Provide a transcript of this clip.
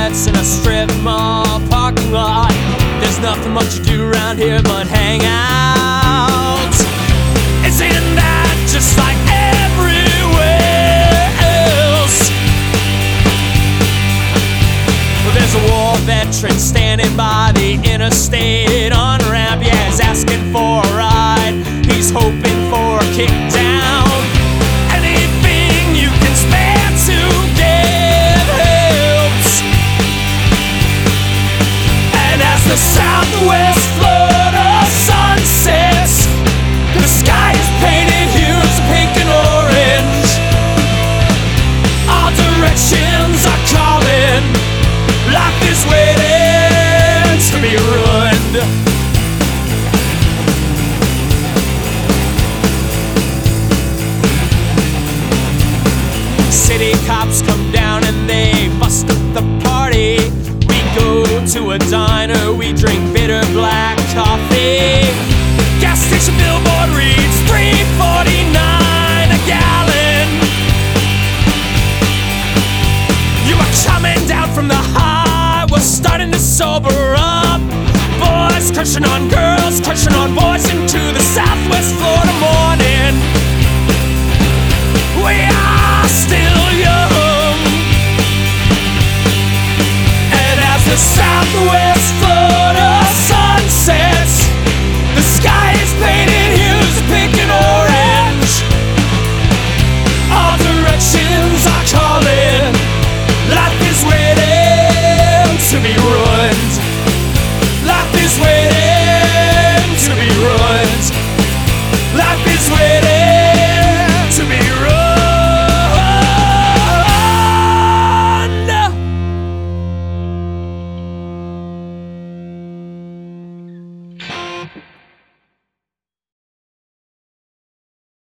cigarettes in a strip mall parking lot. There's nothing much to do around here but hang out. Isn't that just like everywhere else? Well, there's a war veteran standing by the interstate on-ramp. Yeah, he's asking for a ride. He's hoping for a kick down. Anything you can spare to get helps. And as the southwest Florida sun sets, the sky is painted hues of pink and orange. All directions are calling. Life is waiting to be ruined. City cops come down and they bust up the party. We go to a diner, we drink bitter black coffee. Gas station billboard reads $3.49 a gallon. You are coming down from the high, we're starting to sober up. Boys crushing on girls, crushing on boys into the southwest Florida morning. We are still young, and as the southwest